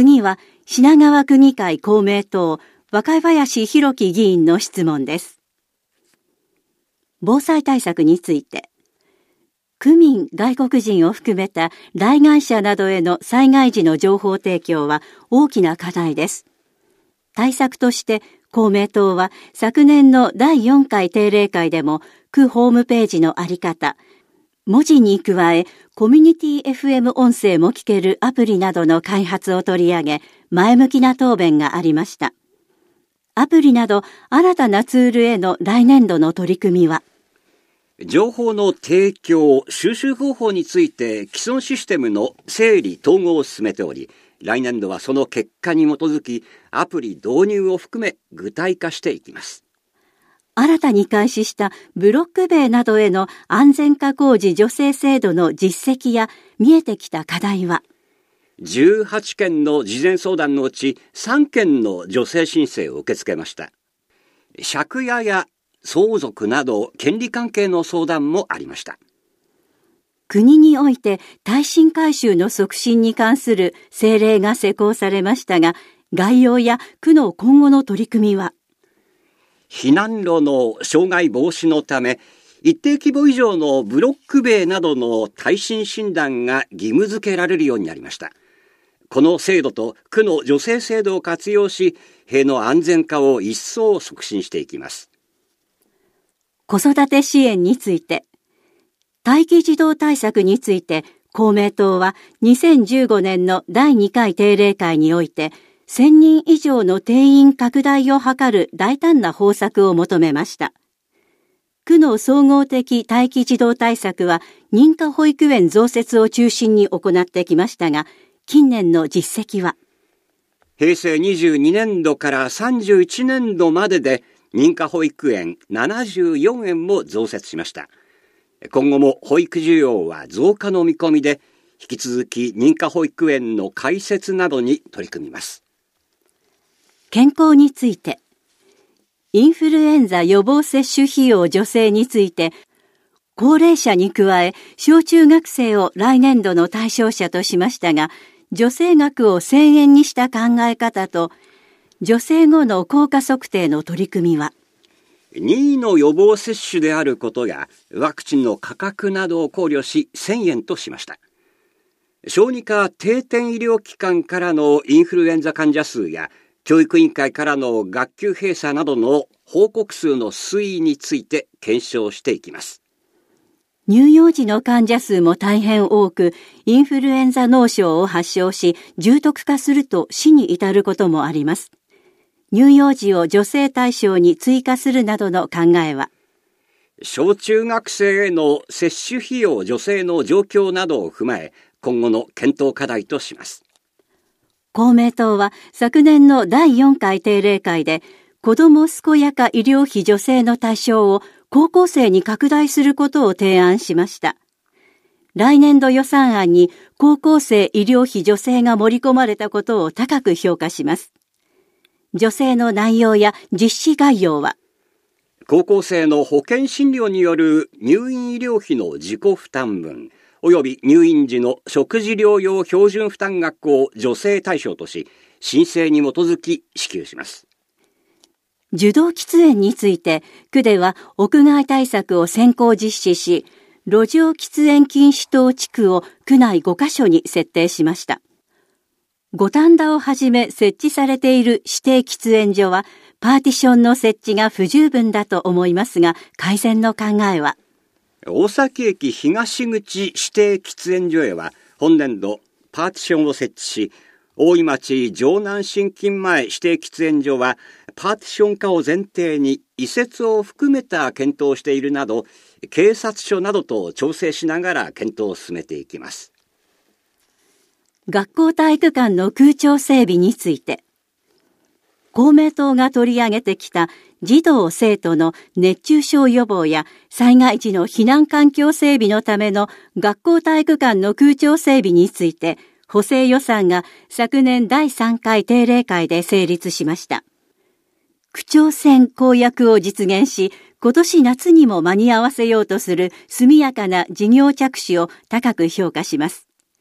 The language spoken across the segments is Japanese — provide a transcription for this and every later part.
次は品川区議会公明党若林弘樹議員の質問です。防災対策について、区民・外国人を含めた来街者などへの災害時の情報提供は大きな課題です。対策として公明党は昨年の第4回定例会でも区ホームページのあり方、文字に加えコミュニティ FM 音声も聞けるアプリなどの開発を取り上げ、前向きな答弁がありました。アプリなど新たなツールへの来年度の取り組みは、 情報の提供・収集方法について既存システムの整理・統合を進めており、来年度はその結果に基づきアプリ導入を含め具体化していきます。 新たに開始したブロック塀などへの安全化工事助成制度の実績や見えてきた課題は、 18件の事前相談のうち3件の助成申請を受け付けました。借家や相続など権利関係の相談もありました。 国において耐震改修の促進に関する政令が施行されましたが、概要や区の今後の取り組みは、 避難路の障害防止のため、一定規模以上のブロック塀などの耐震診断が義務付けられるようになりました。この制度と区の助成制度を活用し、塀の安全化を一層促進していきます。 子育て支援について、待機児童対策について公明党は2015年の第2回定例会において1000人以上の定員拡大を図る大胆な方策を求めました。区の総合的待機児童対策は認可保育園増設を中心に行ってきましたが、近年の実績は、 平成22年度から31年度までで認可保育園74園も増設しました。今後も保育需要は増加の見込みで、引き続き認可保育園の開設などに取り組みます。 健康について、インフルエンザ予防接種費用助成について、高齢者に加え小中学生を来年度の対象者としましたが、助成額を1000円にした考え方と、助成後の効果測定の取り組みは、 任意の予防接種であることやワクチンの価格などを考慮し1000円としました。小児科定点医療機関からのインフルエンザ患者数や教育委員会からの学級閉鎖などの報告数の推移について検証していきます。 乳幼児の患者数も大変多く、インフルエンザ脳症を発症し重篤化すると死に至ることもあります。乳幼児を助成対象に追加するなどの考えは、 小中学生への接種費用助成の状況などを踏まえ、今後の検討課題とします。 公明党は昨年の第4回定例会で、子ども健やか医療費助成の対象を高校生に拡大することを提案しました。来年度予算案に高校生医療費助成が盛り込まれたことを高く評価します。助成の内容や実施概要は、 高校生の保険診療による入院医療費の自己負担分、および入院時の食事療養標準負担額を助成対象とし、申請に基づき支給します。 受動喫煙について、区では屋外対策を先行実施し、路上喫煙禁止等地区を区内5カ所に設定しました。五反田をはじめ設置されている指定喫煙所は、パーティションの設置が不十分だと思いますが、改善の考えは、 大崎駅東口指定喫煙所へは、本年度パーティションを設置し、大井町城南新金前指定喫煙所は、パーティション化を前提に移設を含めた検討をしているなど、警察署などと調整しながら検討を進めていきます。 学校体育館の空調整備について、公明党が取り上げてきた児童生徒の熱中症予防や災害時の避難環境整備のための学校体育館の空調整備について、補正予算が昨年第3回定例会で成立しました。区長選公約を実現し、今年夏にも間に合わせようとする速やかな事業着手を高く評価します。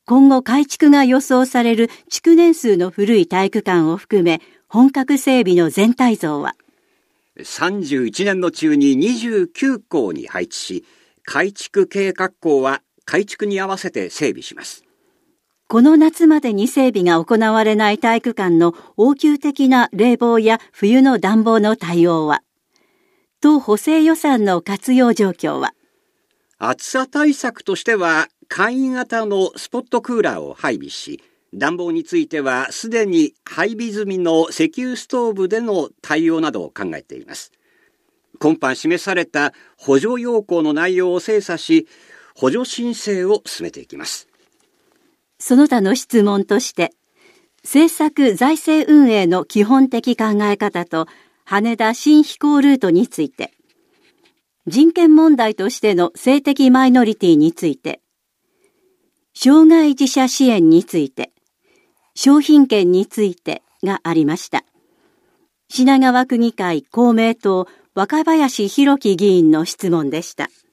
今後改築が予想される築年数の古い体育館を含め、本格整備の全体像は、 31年度中に29校に配置し、改築計画校は改築に合わせて整備します。 この夏までに整備が行われない体育館の応急的な冷房や冬の暖房の対応は、当補正予算の活用状況は、 暑さ対策としては簡易型のスポットクーラーを配備し、暖房についてはすでに配備済みの石油ストーブでの対応などを考えています。今般示された補助要項の内容を精査し、補助申請を進めていきます。 その他の質問として、政策財政運営の基本的考え方と羽田新飛行ルートについて、人権問題としての性的マイノリティについて、障害児者支援について、商品券についてがありました。品川区議会公明党若林弘樹議員の質問でした。